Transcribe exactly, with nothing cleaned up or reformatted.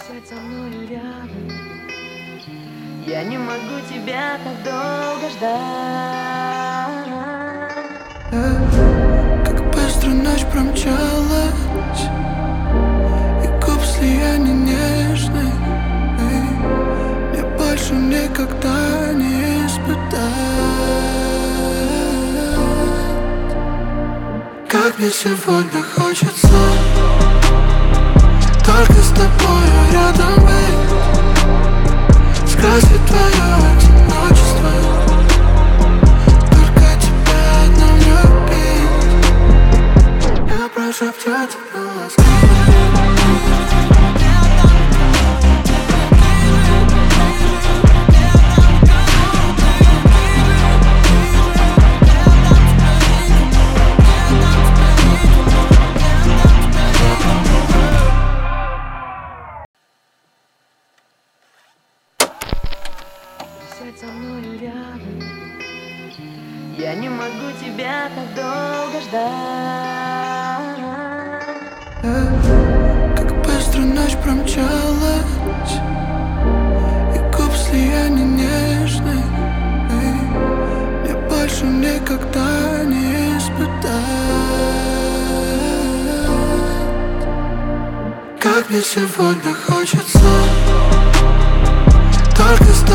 Сядь со мною рядом. Я не могу тебя так долго ждать. Как быстро ночь промчалась, и губ слияния нежных мне больше никогда не испытать. Как мне сегодня хочется только с тобою рядом быть, скрасить твое одиночество, только тебя одну любить. Я прошептаю тебе ласково. Сядь со мною рядом. Я не могу тебя так долго ждать. Как быстро ночь промчалась, и губ слияния нежных мне больше никогда не испытать. Как мне сегодня хочется